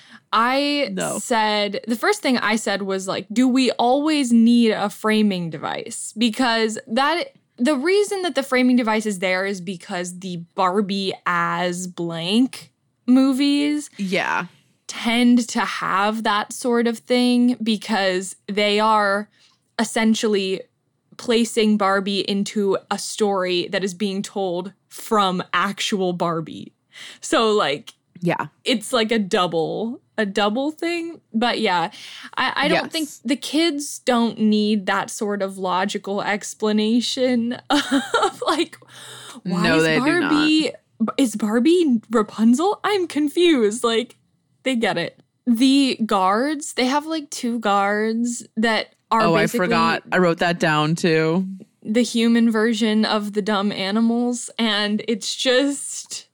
The first thing I said was like, do we always need a framing device? Because the reason that the framing device is there is because the Barbie as blank movies tend to have that sort of thing because they are essentially placing Barbie into a story that is being told from actual Barbie. So like, Yeah. it's like a double thing. But yeah, I don't think the kids don't need that sort of logical explanation of like, why is Barbie Rapunzel? I'm confused. Like, they get it. The guards, they have like 2 guards that are basically, I forgot. I wrote that down too. The human version of the dumb animals, and it's just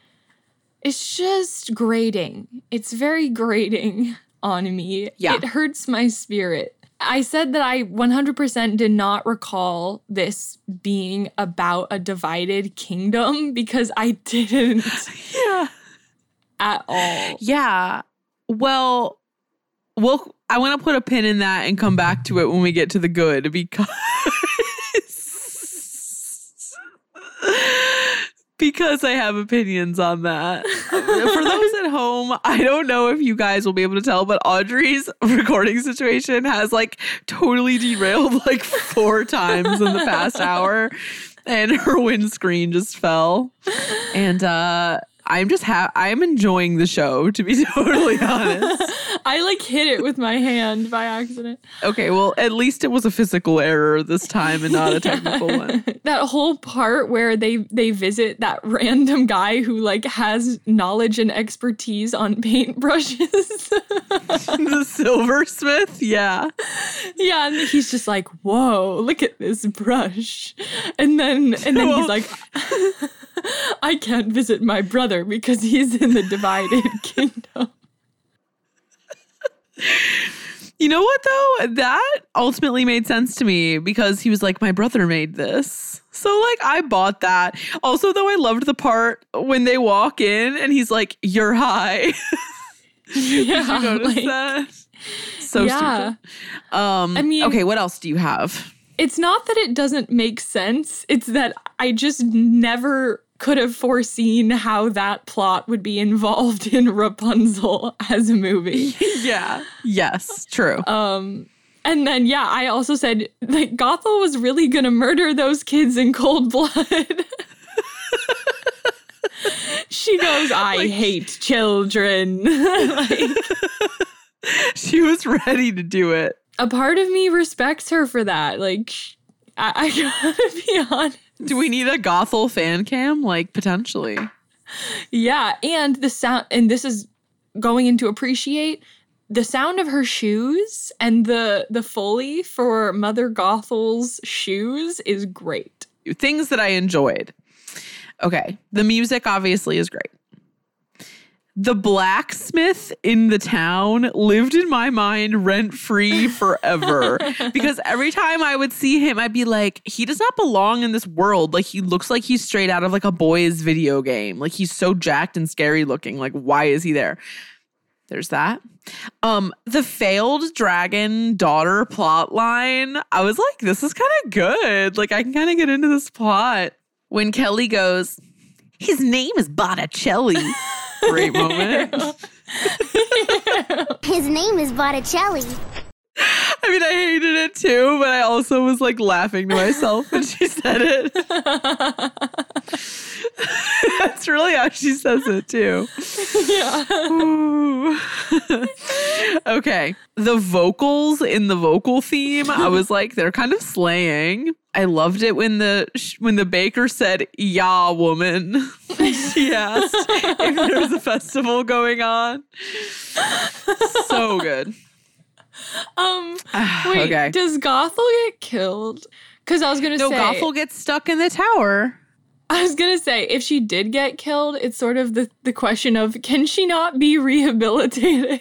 grating. It's very grating on me. Yeah. It hurts my spirit. I said that I 100% did not recall this being about a divided kingdom because I didn't at all. Yeah. Well, I want to put a pin in that and come back to it when we get to the good because I have opinions on that. For those at home, I don't know if you guys will be able to tell, but Audrey's recording situation has like totally derailed like 4 times in the past hour, and her windscreen just fell. And I'm enjoying the show, to be totally honest. I like hit it with my hand by accident. Okay, well, at least it was a physical error this time and not a technical one. That whole part where they visit that random guy who like has knowledge and expertise on paintbrushes. The silversmith, yeah. Yeah, and he's just like, whoa, look at this brush. And then he's like, I can't visit my brother because he's in the divided kingdom. You know what, though? That ultimately made sense to me because he was like, my brother made this. So, like, I bought that. Also, though, I loved the part when they walk in and he's like, you're high. Yeah. Did you notice that? So stupid. I mean, okay, what else do you have? It's not that it doesn't make sense. It's that I just never could have foreseen how that plot would be involved in Rapunzel as a movie. Yeah. Yes, true. And then, yeah, I also said, like, Gothel was really going to murder those kids in cold blood. She goes, I hate children. Like, she was ready to do it. A part of me respects her for that. Like, I gotta be honest. Do we need a Gothel fan cam? Like, potentially. Yeah, and the sound, and this is going into appreciate, the sound of her shoes and the Foley for Mother Gothel's shoes is great. Things that I enjoyed. Okay, the music obviously is great. The blacksmith in the town lived in my mind rent-free forever. Because every time I would see him, I'd be like, he does not belong in this world. Like, he looks like he's straight out of like a boy's video game. Like, he's so jacked and scary looking. Like, why is he there? There's that. The failed dragon daughter plot line. I was like, this is kind of good. Like, I can kind of get into this plot. When Kelly goes, his name is Botticelli. Great moment. His name is Botticelli. I mean, I hated it too, but I also was like laughing to myself when she said it. That's really how she says it too. Yeah. Okay. The vocals in the vocal theme, I was like, they're kind of slaying. I loved it when the baker said, "Yeah, woman." She asked if there was a festival going on. So good. Wait, okay. Does Gothel get killed? Because I was going to say... No, Gothel gets stuck in the tower. I was going to say, if she did get killed, it's sort of the question of, can she not be rehabilitated?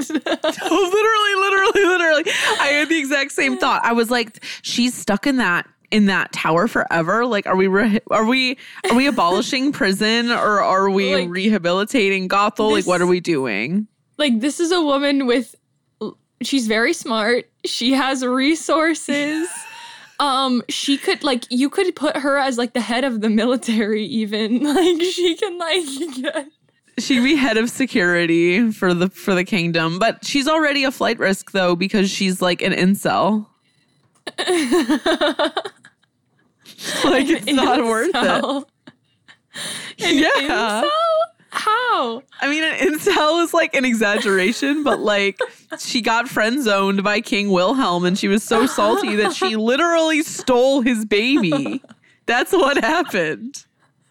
Oh, literally. I had the exact same thought. I was like, she's stuck in that tower forever. Like, are we abolishing prison, or are we like, rehabilitating Gothel? Like, what are we doing? Like, this is a woman with... She's very smart. She has resources. She could, like, you could put her as, like, the head of the military even. Like, she can, like... She'd be head of security for the kingdom. But she's already a flight risk, though, because she's, like, an incel. Like, it's not worth it. Incel? How? I mean, an incel is like an exaggeration, but like she got friend zoned by King Wilhelm and she was so salty that she literally stole his baby. That's what happened.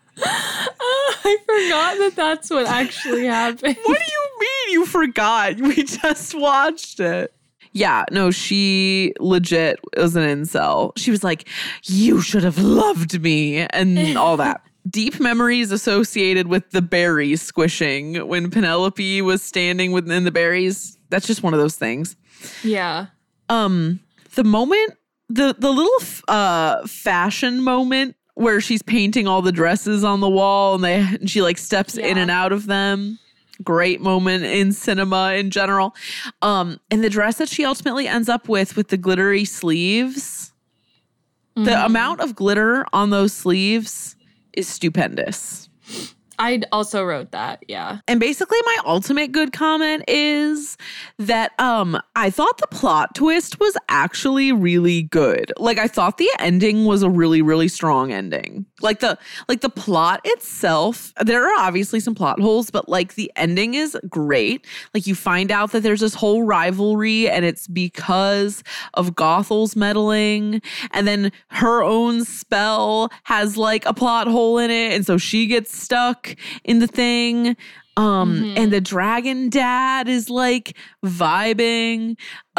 I forgot that that's what actually happened. What do you mean you forgot? We just watched it. Yeah, no, she legit was an incel. She was like, you should have loved me and all that. Deep memories associated with the berries squishing when Penelope was standing within the berries. That's just one of those things. Yeah. The moment, the little fashion moment where she's painting all the dresses on the wall and she like steps in and out of them. Great moment in cinema in general. And the dress that she ultimately ends up with the glittery sleeves, the amount of glitter on those sleeves is stupendous. I also wrote that, yeah. And basically my ultimate good comment is that I thought the plot twist was actually really good. Like I thought the ending was a really, really strong ending. Like the plot itself, there are obviously some plot holes, but like the ending is great. Like you find out that there's this whole rivalry and it's because of Gothel's meddling. And then her own spell has like a plot hole in it. And so she gets stuck in the thing. And the dragon dad is like vibing.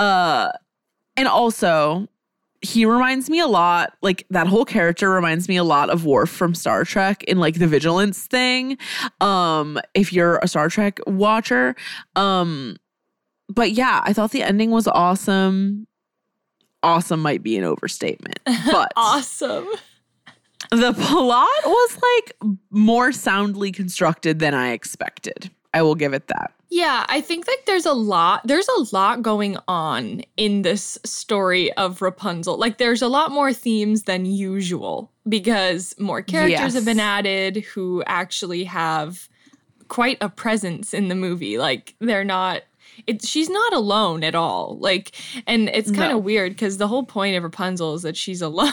And also he reminds me a lot, like that whole character reminds me a lot of Worf from Star Trek in like the vigilance thing. If you're a Star Trek watcher. But yeah, I thought the ending was awesome. Awesome might be an overstatement, but awesome. The plot was like more soundly constructed than I expected. I will give it that. Yeah, I think like there's a lot going on in this story of Rapunzel. Like there's a lot more themes than usual because more characters have been added who actually have quite a presence in the movie. Like she's not alone at all. Like, and it's kind of weird because the whole point of Rapunzel is that she's alone.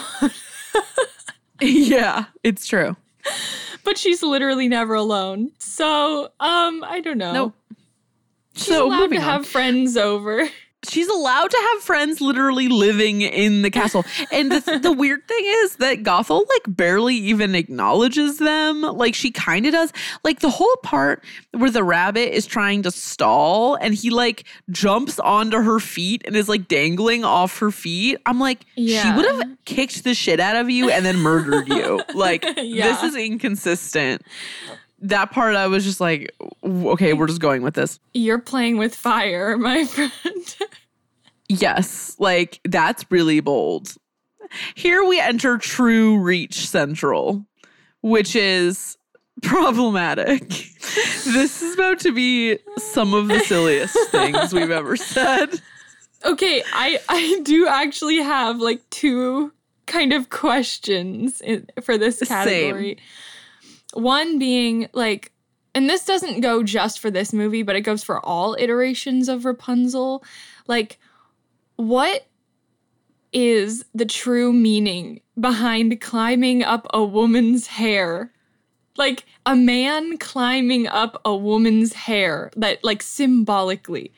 Yeah, it's true. But she's literally never alone. So, I don't know. Nope. She's allowed to have friends over. She's allowed to have friends literally living in the castle. And the weird thing is that Gothel like barely even acknowledges them. Like she kind of does. Like the whole part where the rabbit is trying to stall and he like jumps onto her feet and is like dangling off her feet. I'm like, she would have kicked the shit out of you and then murdered you. Like this is inconsistent. That part I was just like, okay, we're just going with this. You're playing with fire, my friend. Yes, like that's really bold. Here we enter True Reach Central, which is problematic. This is about to be some of the silliest things we've ever said. Okay, I do actually have like two kind of questions for this category. Same. One being like, and this doesn't go just for this movie, but it goes for all iterations of Rapunzel. Like, what is the true meaning behind climbing up a woman's hair? Like, a man climbing up a woman's hair, that like symbolically.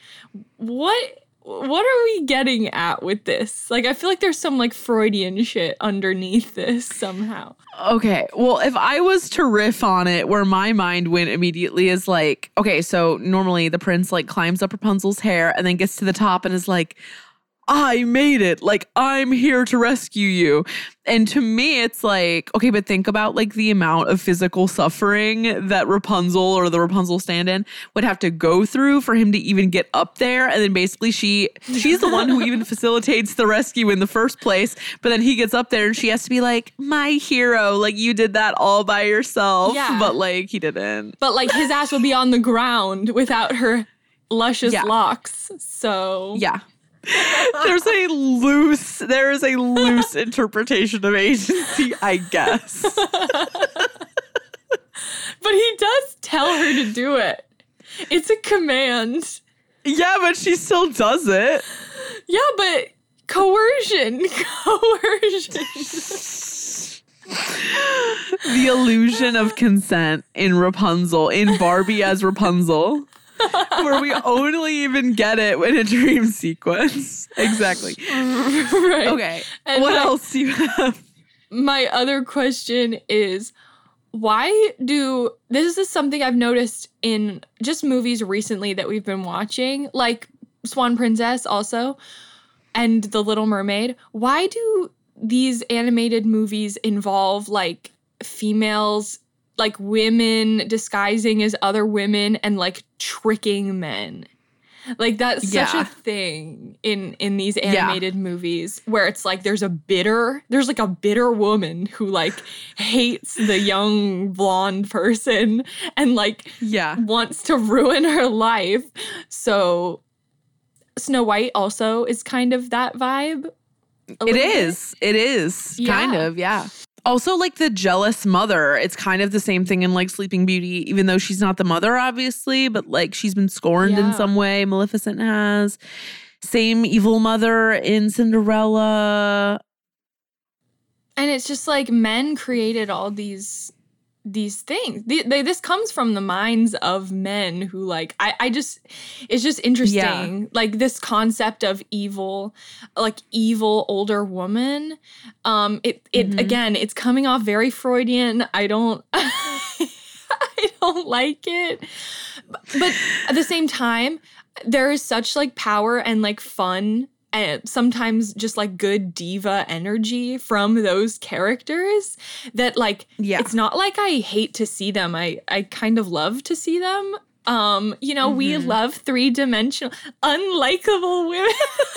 What are we getting at with this? Like, I feel like there's some like Freudian shit underneath this somehow. Okay, well, if I was to riff on it, where my mind went immediately is like, okay, so normally the prince like climbs up Rapunzel's hair and then gets to the top and is like, I made it. Like, I'm here to rescue you. And to me, it's like, okay, but think about like the amount of physical suffering that Rapunzel or the Rapunzel stand-in would have to go through for him to even get up there. And then basically she's the one who even facilitates the rescue in the first place. But then he gets up there and she has to be like, my hero, like you did that all by yourself. Yeah. But like he didn't. But like his ass would be on the ground without her luscious locks. So yeah. There is a loose interpretation of agency, I guess. But he does tell her to do it. It's a command. Yeah, but she still does it. Yeah, but coercion. The illusion of consent in Rapunzel, in Barbie as Rapunzel, where we only even get it in a dream sequence. Exactly. Right. Okay. And what else do you have? My other question is, this is something I've noticed in just movies recently that we've been watching, like Swan Princess also, and The Little Mermaid. Why do these animated movies involve like females, like women disguising as other women and like tricking men? Like that's such a thing in these animated movies where it's like there's like a bitter woman who like hates the young blonde person and like wants to ruin her life. So Snow White also is kind of that vibe. It is kind of, yeah. Also, like the jealous mother, it's kind of the same thing in like Sleeping Beauty, even though she's not the mother, obviously, but like she's been scorned in some way. Maleficent has. Same evil mother in Cinderella. And it's just like men created all these things. This comes from the minds of men who like, it's just interesting. Yeah. Like this concept of evil older woman. Again, it's coming off very Freudian. I don't like it. But at the same time, there is such like power and like fun and sometimes just like good diva energy from those characters that like, it's not like I hate to see them. I kind of love to see them. We love three-dimensional, unlikable women.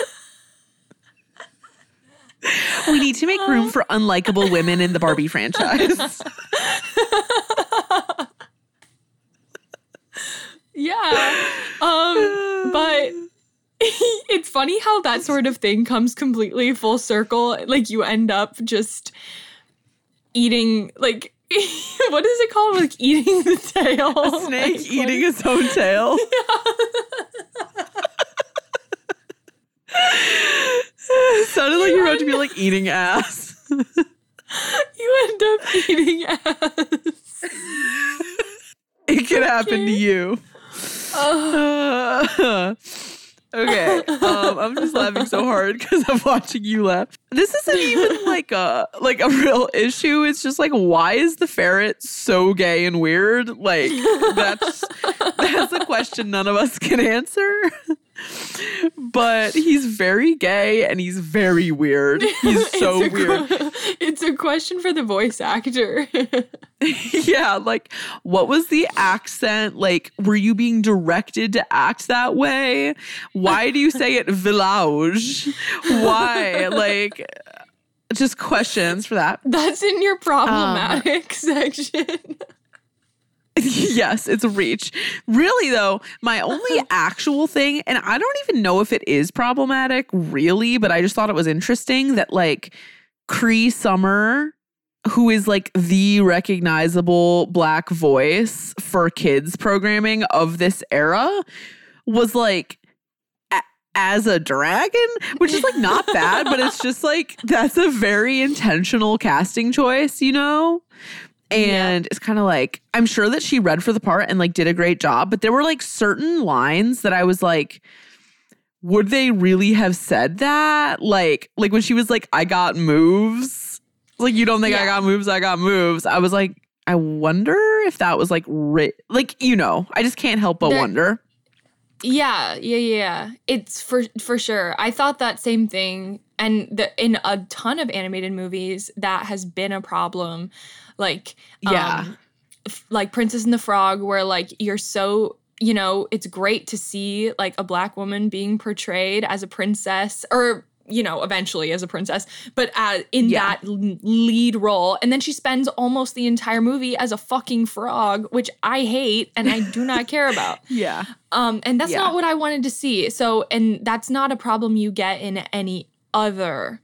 We need to make room for unlikable women in the Barbie franchise. Yeah. But it's funny how that sort of thing comes completely full circle. Like you end up just eating, like, what is it called? Like eating the tail. A snake like, eating its own tail. It sounded like you were about to be like eating ass. You end up eating ass. It could happen to you. Okay, I'm just laughing so hard because I'm watching you laugh. This isn't even like a real issue. It's just like, why is the ferret so gay and weird? Like that's a question none of us can answer. But he's very gay and he's very weird. He's so weird. It's a question for the voice actor. Yeah, like, what was the accent? Like, were you being directed to act that way? Why do you say it village? Why? Like, just questions for that. That's in your problematic section. Yes, it's a reach. Really, though, my only actual thing, and I don't even know if it is problematic, really, but I just thought it was interesting that, like, Cree Summer, who is, like, the recognizable Black voice for kids programming of this era, was, like, as a dragon, which is, like, not bad, but it's just, like, that's a very intentional casting choice, you know? And it's kind of like, I'm sure that she read for the part and like did a great job, but there were like certain lines that I was like, would they really have said that? Like when she was like, I got moves. Like, you don't think I got moves? I got moves. I was like, I wonder if that was like, you know, I just can't help but wonder. Yeah. It's for sure. I thought that same thing. And in a ton of animated movies, that has been a problem. Like, like Princess and the Frog, where like you're so, you know, it's great to see like a Black woman being portrayed as a princess, or, you know, eventually as a princess, but in that lead role. And then she spends almost the entire movie as a fucking frog, which I hate and I do not care about. Yeah. And that's not what I wanted to see. So, and that's not a problem you get in any other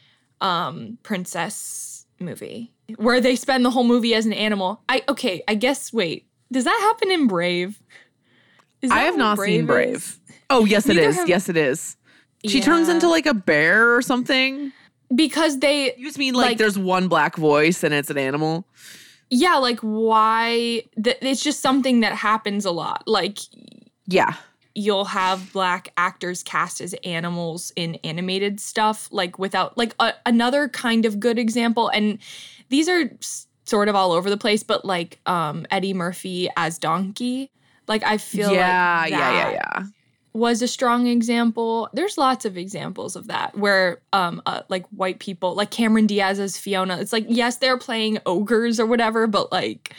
princess movie, where they spend the whole movie as an animal. I guess, wait, does that happen in Brave? I have not seen Brave. Oh, yes, it is. Yes, it is. She turns into like a bear or something. Because they... You just mean like there's one black voice and it's an animal? Yeah, like why... It's just something that happens a lot. Like... Yeah. You'll have black actors cast as animals in animated stuff, like without... Like another kind of good example, and these are sort of all over the place, but like Eddie Murphy as Donkey. Like I feel like that was a strong example. There's lots of examples of that where like white people, like Cameron Diaz as Fiona, it's like, yes, they're playing ogres or whatever, but like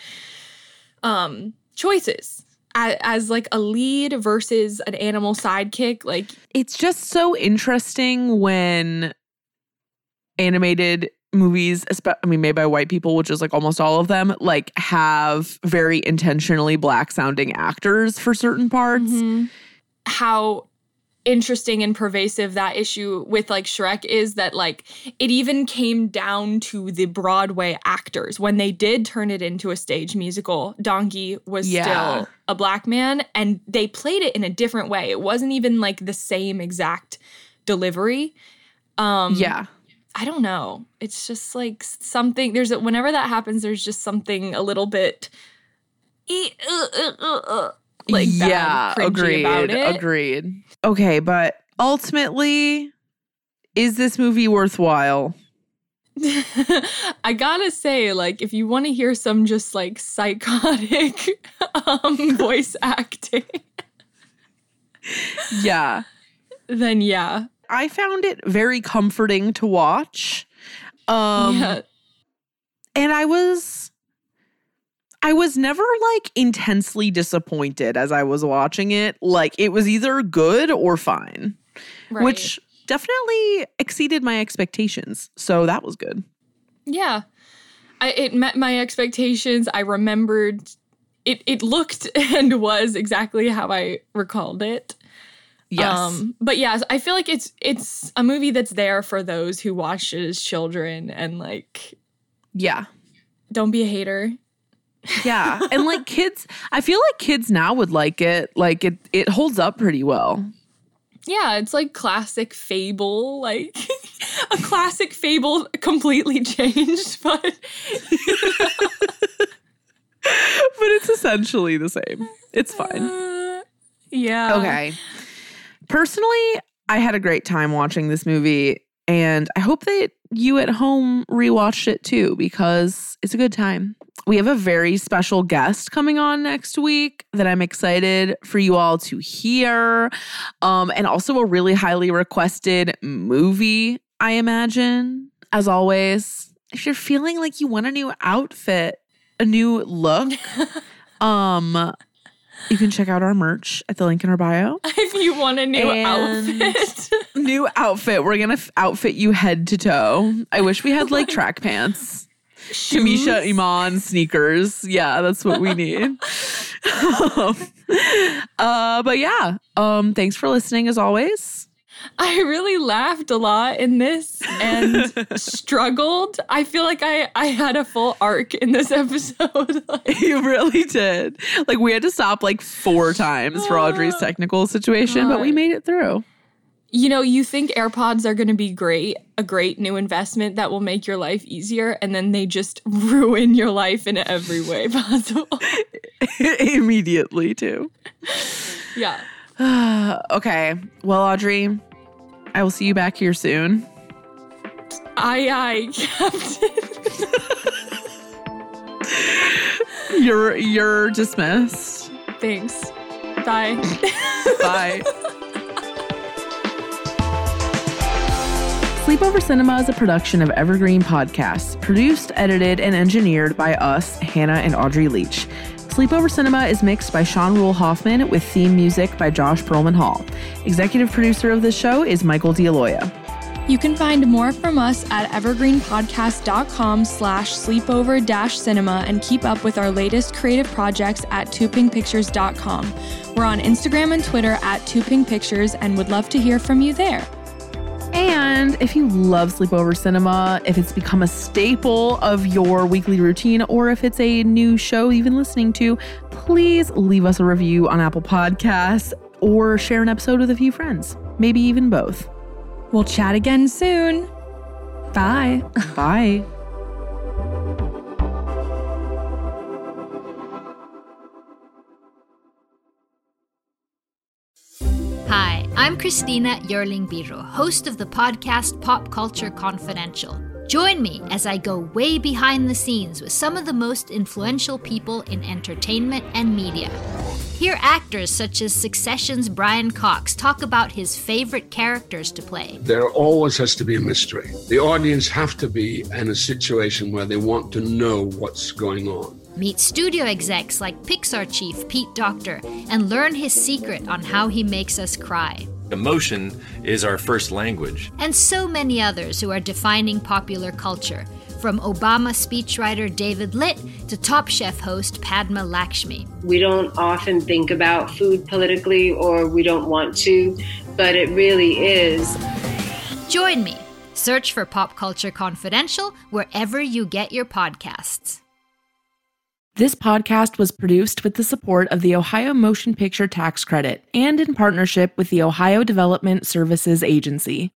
choices as like a lead versus an animal sidekick. Like it's just so interesting when animated movies, made by white people, which is like almost all of them, like have very intentionally black sounding actors for certain parts. Mm-hmm. How interesting and pervasive that issue with like Shrek is that like it even came down to the Broadway actors. When they did turn it into a stage musical, Donkey was still a black man, and they played it in a different way. It wasn't even like the same exact delivery. I don't know. It's just like something, whenever that happens, there's just something a little bit like agreed about it. Agreed. Okay, but ultimately, is this movie worthwhile? I gotta say, like, if you want to hear some just like psychotic voice acting, then yeah. I found it very comforting to watch. And I was never like intensely disappointed as I was watching it. Like it was either good or fine, which definitely exceeded my expectations. So that was good. Yeah. It met my expectations. I remembered it looked and was exactly how I recalled it. Yes. But yeah, I feel like it's a movie that's there for those who watch it as children and like, don't be a hater. Yeah. And like kids, I feel like kids now would like it. Like it holds up pretty well. Yeah, it's like classic fable, like a classic fable completely changed, but it's essentially the same. It's fine. Yeah. Okay. Personally, I had a great time watching this movie, and I hope that you at home rewatched it too, because it's a good time. We have a very special guest coming on next week that I'm excited for you all to hear. And also a really highly requested movie, I imagine. As always, if you're feeling like you want a new outfit, a new look, you can check out our merch at the link in our bio. If you want a new outfit. New outfit. We're going to outfit you head to toe. I wish we had like track pants. Shoes? Kamisha Iman sneakers. Yeah, that's what we need. But yeah, thanks for listening as always. I really laughed a lot in this and struggled. I feel like I had a full arc in this episode. You really did. Like we had to stop like 4 times for Audrey's technical situation, but we made it through. You know, you think AirPods are going to be great, a great new investment that will make your life easier, and then they just ruin your life in every way possible. Immediately, too. Yeah. Okay. Well, Audrey, I will see you back here soon. Aye, Captain. You're dismissed. Thanks. Bye. Bye. Sleepover Cinema is a production of Evergreen Podcasts, produced, edited, and engineered by us, Hannah and Audrey Leach. Sleepover Cinema is mixed by Sean Rule Hoffman with theme music by Josh Perlman Hall. Executive producer of this show is Michael D'Aloia. You can find more from us at evergreenpodcast.com/sleepover-cinema and keep up with our latest creative projects at twopinkpictures.com. We're on Instagram and Twitter at twopinkpictures and would love to hear from you there. And if you love Sleepover Cinema, if it's become a staple of your weekly routine, or if it's a new show you've been listening to, please leave us a review on Apple Podcasts or share an episode with a few friends. Maybe even both. We'll chat again soon. Bye. Bye. Hi, I'm Christina Yerling-Biro, host of the podcast Pop Culture Confidential. Join me as I go way behind the scenes with some of the most influential people in entertainment and media. Hear actors such as Succession's Brian Cox talk about his favorite characters to play. There always has to be a mystery. The audience have to be in a situation where they want to know what's going on. Meet studio execs like Pixar chief Pete Docter and learn his secret on how he makes us cry. Emotion is our first language. And so many others who are defining popular culture, from Obama speechwriter David Litt to Top Chef host Padma Lakshmi. We don't often think about food politically, or we don't want to, but it really is. Join me. Search for Pop Culture Confidential wherever you get your podcasts. This podcast was produced with the support of the Ohio Motion Picture Tax Credit and in partnership with the Ohio Development Services Agency.